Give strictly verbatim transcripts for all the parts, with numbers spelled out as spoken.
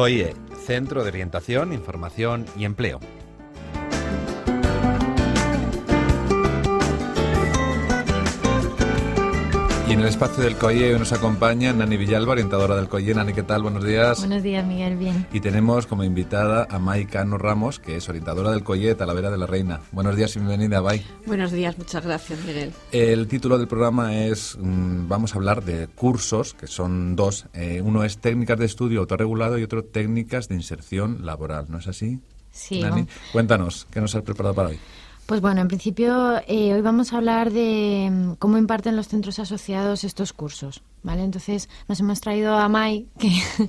COIE, Centro de Orientación, Información y Empleo. Y en el espacio del COIE nos acompaña Nani Villalba, orientadora del COIE. Nani, ¿qué tal? Buenos días. Buenos días, Miguel, bien. Y tenemos como invitada a May Cano Ramos, que es orientadora del COIE de Talavera de la Reina. Buenos días y bienvenida, May. Buenos días, muchas gracias, Miguel. El título del programa es, mmm, vamos a hablar de cursos, que son dos. Eh, uno es técnicas de estudio autorregulado y otro técnicas de inserción laboral, ¿no es así? Sí. Nani, cuéntanos, ¿qué nos has preparado para hoy? Pues bueno, en principio eh, hoy vamos a hablar de um, cómo imparten los centros asociados estos cursos, ¿vale? Entonces nos hemos traído a May, que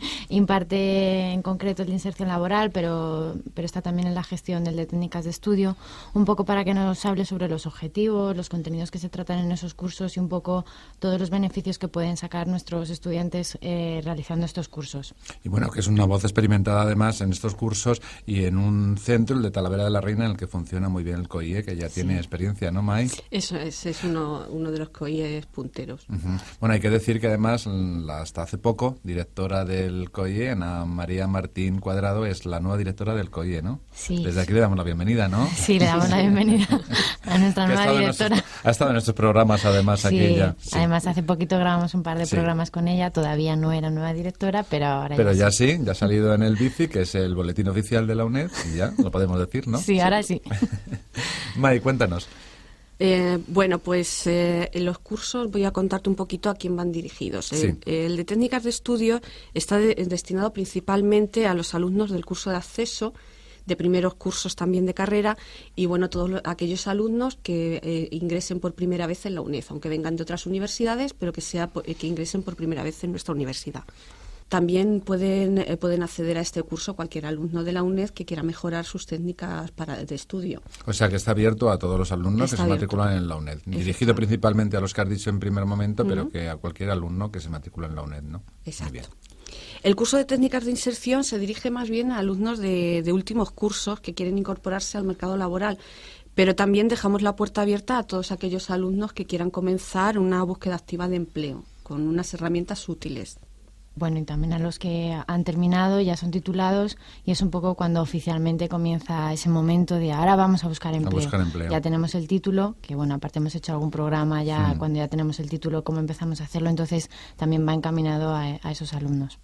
imparte en concreto el de inserción laboral, pero, pero está también en la gestión del de técnicas de estudio, un poco para que nos hable sobre los objetivos, los contenidos que se tratan en esos cursos y un poco todos los beneficios que pueden sacar nuestros estudiantes eh, realizando estos cursos. Y bueno, que es una voz experimentada además en estos cursos y en un centro, el de Talavera de la Reina, en el que funciona muy bien el COIE, que ya tiene sí. experiencia, ¿no, May? Eso es, es uno, uno de los COIE punteros. Uh-huh. Bueno, hay que decir que además, hasta hace poco, directora del COIE, Ana María Martín Cuadrado, es la nueva directora del COIE, ¿no? Sí. Desde aquí le damos la bienvenida, ¿no? Sí, le damos la bienvenida a nuestra nueva ha directora. Nuestros, ha estado en nuestros programas, además, sí, aquí ella. Sí, además hace poquito grabamos un par de sí. programas con ella, todavía no era nueva directora, pero ahora pero ya, ya sí. sí, ya ha salido en el B I C I, que es el boletín oficial de la UNED, y ya lo podemos decir, ¿no? Sí, ahora sí. May, cuéntanos. Eh, bueno, pues eh, en los cursos voy a contarte un poquito a quién van dirigidos. Sí. El, el de técnicas de estudio está de, destinado principalmente a los alumnos del curso de acceso, de primeros cursos también de carrera y bueno, todos los, aquellos alumnos que eh, ingresen por primera vez en la UNED, aunque vengan de otras universidades, pero que, sea, que ingresen por primera vez en nuestra universidad. También pueden, eh, pueden acceder a este curso cualquier alumno de la UNED que quiera mejorar sus técnicas para, de estudio. O sea que está abierto a todos los alumnos está que abierto. se matriculan en la UNED. Dirigido principalmente a los que has dicho en primer momento, uh-huh. pero que a cualquier alumno que se matricula en la UNED, ¿no? Exacto. Muy bien. El curso de técnicas de inserción se dirige más bien a alumnos de, de últimos cursos que quieren incorporarse al mercado laboral, pero también dejamos la puerta abierta a todos aquellos alumnos que quieran comenzar una búsqueda activa de empleo con unas herramientas útiles. Bueno, y también a los que han terminado, ya son titulados, y es un poco cuando oficialmente comienza ese momento de ahora vamos a buscar empleo. A buscar empleo. Ya tenemos el título, que bueno, aparte hemos hecho algún programa ya, mm. cuando ya tenemos el título, cómo empezamos a hacerlo, entonces también va encaminado a, a esos alumnos.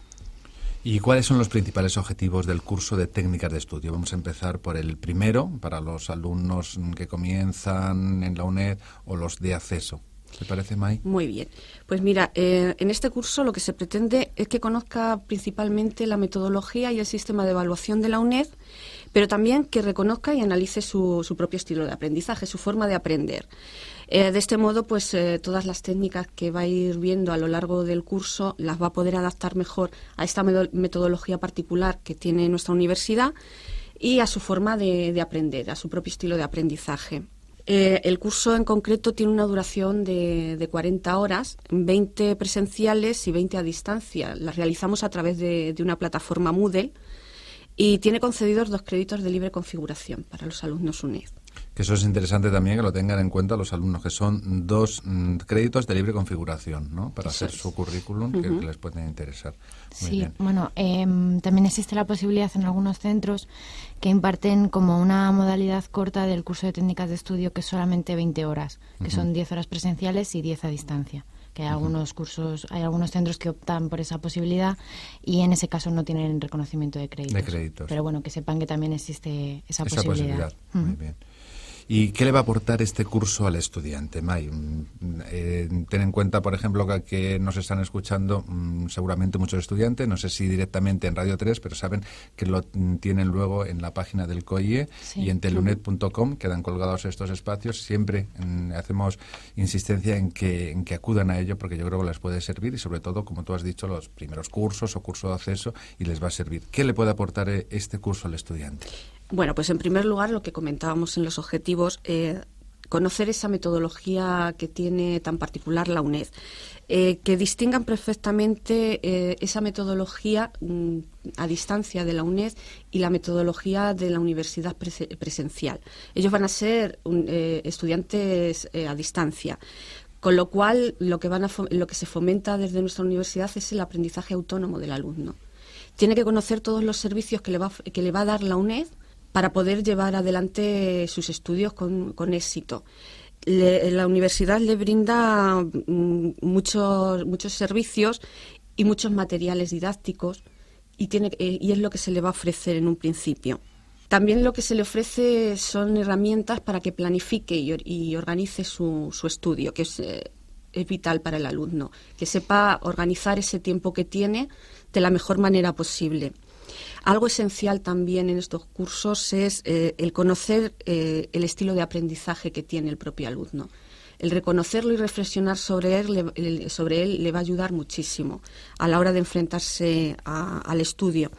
¿Y cuáles son los principales objetivos del curso de técnicas de estudio? Vamos a empezar por el primero, para los alumnos que comienzan en la UNED o los de acceso. ¿Te parece, May? Muy bien. Pues mira, eh, en este curso lo que se pretende es que conozca principalmente la metodología y el sistema de evaluación de la UNED, pero también que reconozca y analice su, su propio estilo de aprendizaje, su forma de aprender. Eh, de este modo, pues eh, todas las técnicas que va a ir viendo a lo largo del curso las va a poder adaptar mejor a esta metodología particular que tiene nuestra universidad y a su forma de, de aprender, a su propio estilo de aprendizaje. Eh, el curso en concreto tiene una duración de, de cuarenta horas, veinte presenciales y veinte a distancia. Las realizamos a través de, de una plataforma Moodle y tiene concedidos dos créditos de libre configuración para los alumnos UNED. Que eso es interesante también que lo tengan en cuenta los alumnos, que son dos mm, créditos de libre configuración, ¿no? Para eso hacer es. su currículum, uh-huh. que, que les pueden interesar. Muy sí, bien. bueno, eh, también existe la posibilidad en algunos centros que imparten como una modalidad corta del curso de técnicas de estudio que es solamente veinte horas, que uh-huh. son diez horas presenciales y diez a distancia. Que hay algunos cursos, hay algunos centros que optan por esa posibilidad y en ese caso no tienen reconocimiento de créditos. De créditos. Pero bueno, que sepan que también existe esa, esa posibilidad. posibilidad. Uh-huh. Muy bien. ¿Y qué le va a aportar este curso al estudiante, May? Eh, ten en cuenta, por ejemplo, que, que nos están escuchando mmm, seguramente muchos estudiantes, no sé si directamente en Radio tres, pero saben que lo tienen luego en la página del COIE sí. y en telunet punto com, quedan colgados estos espacios. Siempre mmm, hacemos insistencia en que, en que acudan a ello porque yo creo que les puede servir y sobre todo, como tú has dicho, los primeros cursos o curso de acceso y les va a servir. ¿Qué le puede aportar este curso al estudiante? Bueno, pues en primer lugar, lo que comentábamos en los objetivos, eh, conocer esa metodología que tiene tan particular la UNED, eh, que distingan perfectamente eh, esa metodología mm, a distancia de la UNED y la metodología de la universidad pre- presencial. Ellos van a ser un, eh, estudiantes eh, a distancia. Con lo cual, lo que, van a fo- lo que se fomenta desde nuestra universidad es el aprendizaje autónomo del alumno. tiene que conocer todos los servicios que le va, que le va a dar la UNED para poder llevar adelante sus estudios con, con éxito. Le, la universidad le brinda mm, muchos, muchos servicios y muchos materiales didácticos y, tiene, eh, y es lo que se le va a ofrecer en un principio. También lo que se le ofrece son herramientas para que planifique y, y organice su, su estudio, que es, eh, es vital para el alumno, que sepa organizar ese tiempo que tiene de la mejor manera posible. Algo esencial también en estos cursos es eh, el conocer eh, el estilo de aprendizaje que tiene el propio alumno. El reconocerlo y reflexionar sobre él, le, sobre él le va a ayudar muchísimo a la hora de enfrentarse a, al estudio.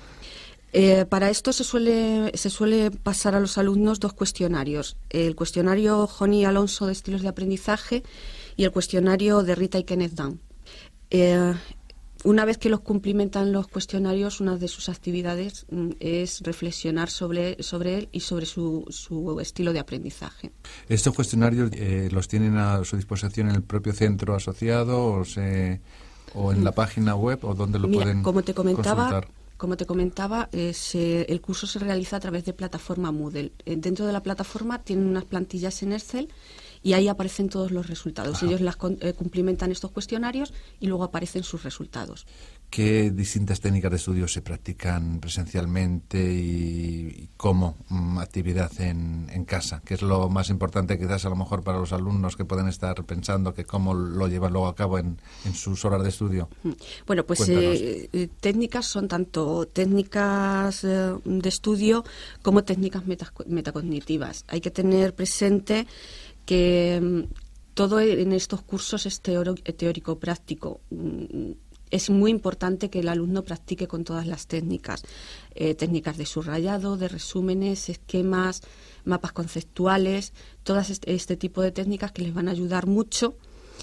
Eh, para esto se suele, se suele pasar a los alumnos dos cuestionarios, el cuestionario Joni Alonso de estilos de aprendizaje y el cuestionario de Rita y Kenneth Dunn. Eh, una vez que los cumplimentan los cuestionarios, una de sus actividades mm, es reflexionar sobre, sobre él y sobre su, su estilo de aprendizaje. ¿Estos cuestionarios eh, los tienen a su disposición en el propio centro asociado o, se, o en la página web o dónde lo Mira, pueden como te comentaba, consultar? Como te comentaba, eh, se, el curso se realiza a través de plataforma Moodle. Eh, dentro de la plataforma tienen unas plantillas en Excel y ahí aparecen todos los resultados. Ajá. Ellos las eh, cumplimentan estos cuestionarios y luego aparecen sus resultados. ¿Qué distintas técnicas de estudio se practican presencialmente y, y cómo mm, actividad en, en casa? ¿Qué es lo más importante quizás a lo mejor para los alumnos que pueden estar pensando que cómo lo llevan luego a cabo en, en sus horas de estudio? Bueno, pues eh, técnicas son tanto técnicas eh, de estudio como técnicas meta, metacognitivas. Hay que tener presente que mm, todo en estos cursos es teoro, teórico-práctico. Mm, Es muy importante que el alumno practique con todas las técnicas, eh, técnicas de subrayado, de resúmenes, esquemas, mapas conceptuales, todas este, este tipo de técnicas que les van a ayudar mucho.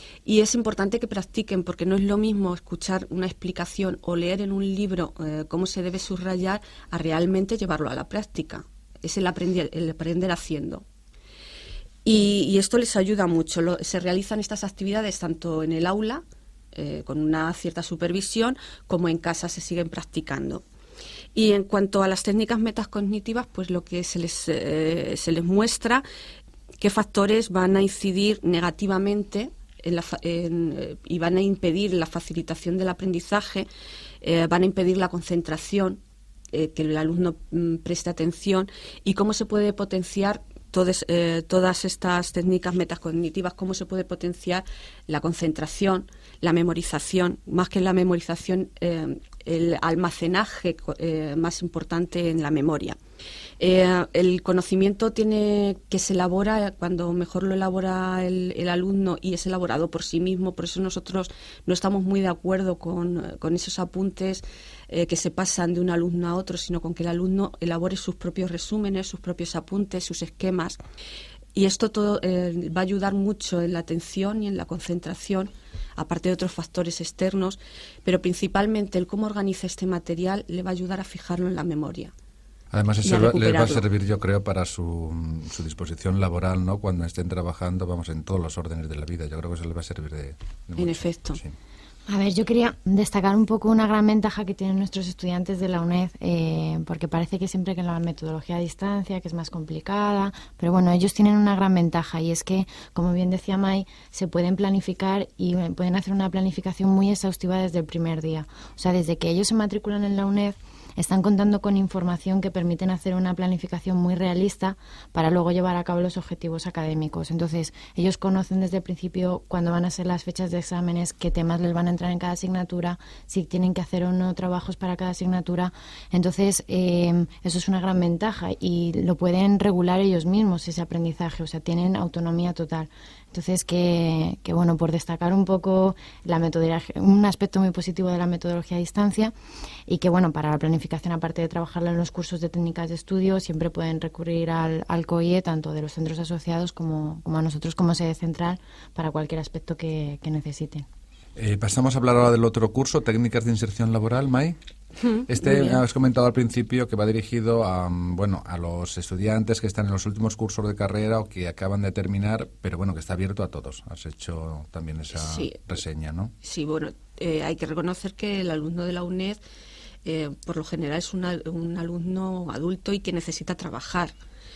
Y es importante que practiquen, porque no es lo mismo escuchar una explicación o leer en un libro eh, cómo se debe subrayar a realmente llevarlo a la práctica. Es el aprender, el aprender haciendo. Y, y esto les ayuda mucho. Lo, se realizan estas actividades tanto en el aula, Eh, con una cierta supervisión, como en casa se siguen practicando. Y en cuanto a las técnicas metacognitivas, pues lo que se les, eh, se les muestra qué factores van a incidir negativamente en la, en, eh, y van a impedir la facilitación del aprendizaje, eh, van a impedir la concentración, eh, que el alumno mm, preste atención, y cómo se puede potenciar todes, eh, todas estas técnicas metacognitivas, cómo se puede potenciar la concentración, la memorización, más que la memorización, eh, el almacenaje eh, más importante en la memoria. Eh, el conocimiento tiene que se elabora cuando mejor lo elabora el, el alumno y es elaborado por sí mismo. Por eso nosotros no estamos muy de acuerdo con, con esos apuntes eh, que se pasan de un alumno a otro, sino con que el alumno elabore sus propios resúmenes, sus propios apuntes, sus esquemas. Y esto todo eh, va a ayudar mucho en la atención y en la concentración, aparte de otros factores externos, pero principalmente el cómo organiza este material le va a ayudar a fijarlo en la memoria. Además, eso les va a servir, yo creo, para su, su disposición laboral, ¿no? Cuando estén trabajando, vamos, en todos los órdenes de la vida. Yo creo que eso les va a servir de, de mucho. En efecto. Sí. A ver, yo quería destacar un poco una gran ventaja que tienen nuestros estudiantes de la UNED, eh, porque parece que siempre que la metodología a distancia, que es más complicada, pero bueno, ellos tienen una gran ventaja y es que, como bien decía Mai, se pueden planificar y pueden hacer una planificación muy exhaustiva desde el primer día. O sea, desde que ellos se matriculan en la UNED, están contando con información que permiten hacer una planificación muy realista para luego llevar a cabo los objetivos académicos. Entonces, ellos conocen desde el principio cuándo van a ser las fechas de exámenes, qué temas les van a entrar en cada asignatura, si tienen que hacer o no trabajos para cada asignatura. Entonces, eh, eso es una gran ventaja y lo pueden regular ellos mismos, ese aprendizaje, o sea, tienen autonomía total. Entonces, que, que bueno, por destacar un poco la metodología, un aspecto muy positivo de la metodología a distancia, y que bueno, para la planificación, aparte de trabajarla en los cursos de técnicas de estudio, siempre pueden recurrir al, al C O I E, tanto de los centros asociados como, como a nosotros como sede central, para cualquier aspecto que, que necesiten. Eh, pasamos a hablar ahora del otro curso, Técnicas de Inserción Laboral, Mai. Este, has comentado al principio que va dirigido a, bueno, a los estudiantes que están en los últimos cursos de carrera o que acaban de terminar, pero bueno, que está abierto a todos. Has hecho también esa sí. reseña, ¿no? Sí, bueno, eh, hay que reconocer que el alumno de la UNED eh, por lo general es una, un alumno adulto y que necesita trabajar.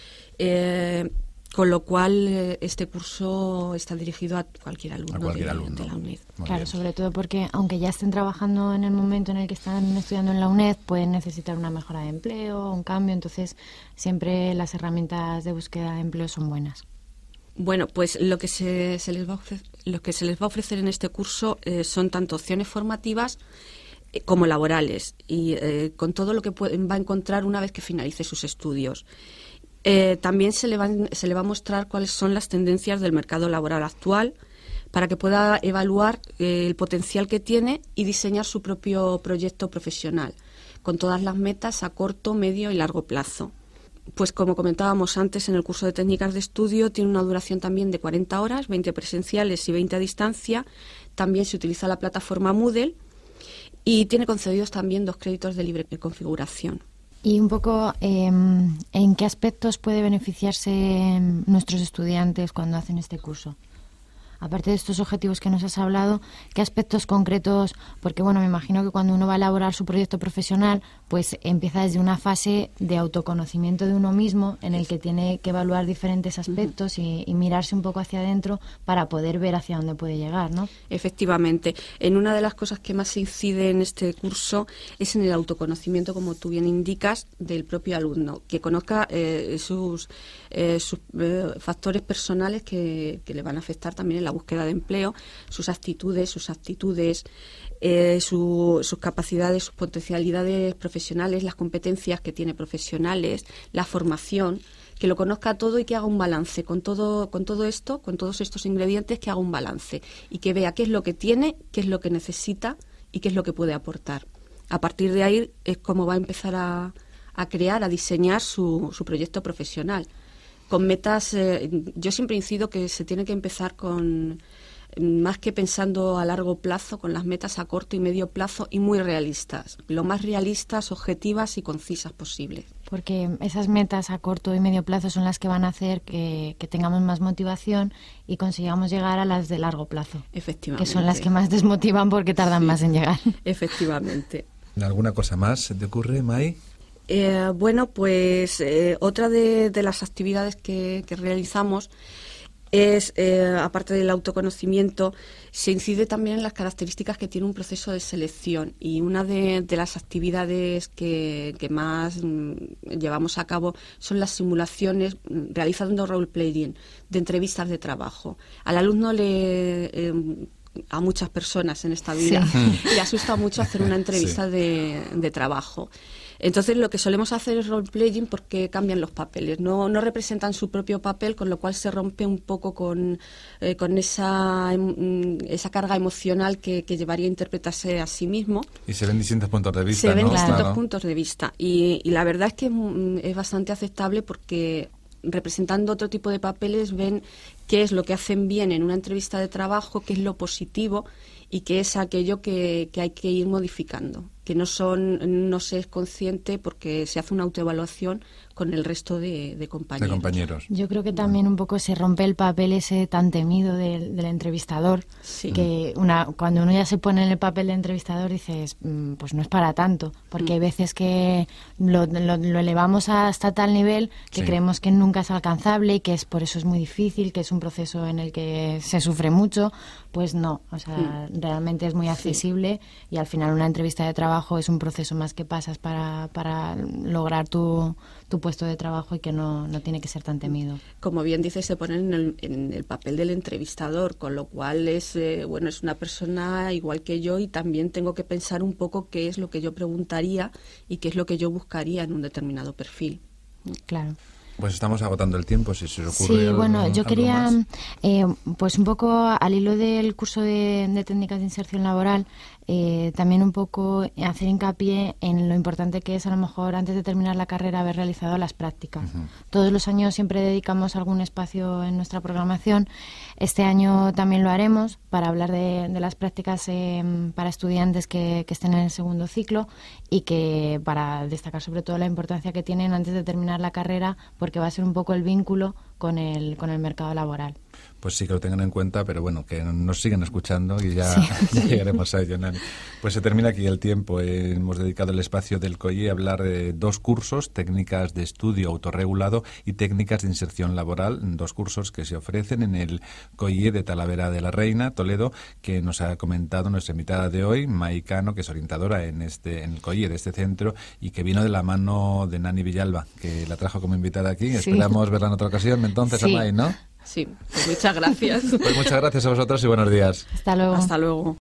Eh, Con lo cual, eh, este curso está dirigido a cualquier alumno, a cualquier de, alumno. de la UNED. Muy Claro, bien. sobre todo porque aunque ya estén trabajando en el momento en el que están estudiando en la UNED, pueden necesitar una mejora de empleo, un cambio, entonces siempre las herramientas de búsqueda de empleo son buenas. Bueno, pues lo que se, se les va a ofrecer, lo que se les va a ofrecer en este curso eh, son tanto opciones formativas eh, como laborales, y eh, con todo lo que puede, va a encontrar una vez que finalice sus estudios. Eh, también se le, van, se le va a mostrar cuáles son las tendencias del mercado laboral actual para que pueda evaluar eh, el potencial que tiene y diseñar su propio proyecto profesional, con todas las metas a corto, medio y largo plazo. Pues como comentábamos antes, en el curso de técnicas de estudio tiene una duración también de cuarenta horas, veinte presenciales y veinte a distancia. También se utiliza la plataforma Moodle y tiene concedidos también dos créditos de libre configuración. Y un poco, eh, ¿en qué aspectos puede beneficiarse nuestros estudiantes cuando hacen este curso? Aparte de estos objetivos que nos has hablado, ¿qué aspectos concretos? Porque, bueno, me imagino que cuando uno va a elaborar su proyecto profesional, pues empieza desde una fase de autoconocimiento de uno mismo, en el que tiene que evaluar diferentes aspectos y, y mirarse un poco hacia adentro para poder ver hacia dónde puede llegar, ¿no? Efectivamente. En una de las cosas que más se incide en este curso es en el autoconocimiento, como tú bien indicas, del propio alumno, que conozca eh, sus, eh, sus eh, factores personales que, que le van a afectar también en la búsqueda de empleo, sus actitudes, sus aptitudes, eh, su, sus capacidades, sus potencialidades profesionales, las competencias que tiene profesionales, la formación, que lo conozca todo y que haga un balance con todo, con todo esto, con todos estos ingredientes, que haga un balance y que vea qué es lo que tiene, qué es lo que necesita y qué es lo que puede aportar. A partir de ahí es como va a empezar a, a crear, a diseñar su, su proyecto profesional. Con metas, eh, yo siempre incido que se tiene que empezar con, más que pensando a largo plazo, con las metas a corto y medio plazo y muy realistas, lo más realistas, objetivas y concisas posibles. Porque esas metas a corto y medio plazo son las que van a hacer que, que tengamos más motivación y consigamos llegar a las de largo plazo. Efectivamente. Que son las que más desmotivan porque tardan Sí, más en llegar. Efectivamente. ¿Alguna cosa más se te ocurre, Mai? Eh, bueno, pues eh, otra de, de las actividades que, que realizamos es, eh, aparte del autoconocimiento, se incide también en las características que tiene un proceso de selección, y una de, de las actividades que, que más mm, llevamos a cabo son las simulaciones mm, realizando role-playing de entrevistas de trabajo. Al alumno le... Eh, a muchas personas en esta vida sí. le asusta mucho hacer una entrevista sí. de, de trabajo. Entonces lo que solemos hacer es role-playing porque cambian los papeles, no, no representan su propio papel, con lo cual se rompe un poco con, eh, con esa, esa carga emocional que, que llevaría a interpretarse a sí mismo. Y se ven distintos puntos de vista, Se ven ¿no? distintos Claro. puntos de vista y, y la verdad es que es, es bastante aceptable porque representando otro tipo de papeles ven qué es lo que hacen bien en una entrevista de trabajo, qué es lo positivo y qué es aquello que, que hay que ir modificando, que no son no se es consciente porque se hace una autoevaluación con el resto de, de compañeros. De compañeros. Yo creo que también un poco se rompe el papel ese tan temido del, del entrevistador, sí. que una cuando uno ya se pone en el papel de entrevistador dices, mmm, pues no es para tanto, porque mm. hay veces que lo, lo, lo elevamos hasta tal nivel que sí. creemos que nunca es alcanzable y que es por eso es muy difícil, que es un proceso en el que se sufre mucho. Pues no, o sea, mm. realmente es muy accesible sí. y al final una entrevista de trabajo es un proceso más que pasas para, para lograr tu, tu puesto de trabajo y que no, no tiene que ser tan temido. Como bien dices, se pone en el, en el papel del entrevistador, con lo cual es eh, bueno es una persona igual que yo y también tengo que pensar un poco qué es lo que yo preguntaría y qué es lo que yo buscaría en un determinado perfil. Claro. Pues estamos agotando el tiempo, si se os ocurre Sí, algo, bueno, yo algo quería, más. eh, pues un poco al hilo del curso de, de técnicas de inserción laboral, eh, también un poco hacer hincapié en lo importante que es a lo mejor antes de terminar la carrera haber realizado las prácticas. Uh-huh. Todos los años siempre dedicamos algún espacio en nuestra programación. Este año también lo haremos para hablar de, de las prácticas eh, para estudiantes que, que estén en el segundo ciclo y que para destacar sobre todo la importancia que tienen antes de terminar la carrera, porque va a ser un poco el vínculo con el, con el mercado laboral. Pues sí, que lo tengan en cuenta, pero bueno, que nos siguen escuchando y ya, sí. ya llegaremos a ello, Nani. Pues se termina aquí el tiempo. Eh, hemos dedicado el espacio del C O I E a hablar de dos cursos, técnicas de estudio autorregulado y técnicas de inserción laboral, dos cursos que se ofrecen en el C O I E de Talavera de la Reina, Toledo, que nos ha comentado nuestra invitada de hoy, May Cano, que es orientadora en, este, en el C O I E de este centro y que vino de la mano de Nani Villalba, que la trajo como invitada aquí. Sí. Esperamos verla en otra ocasión, entonces, sí. a May, ¿no? Sí, pues muchas gracias. Pues muchas gracias a vosotros y buenos días. Hasta luego. Hasta luego.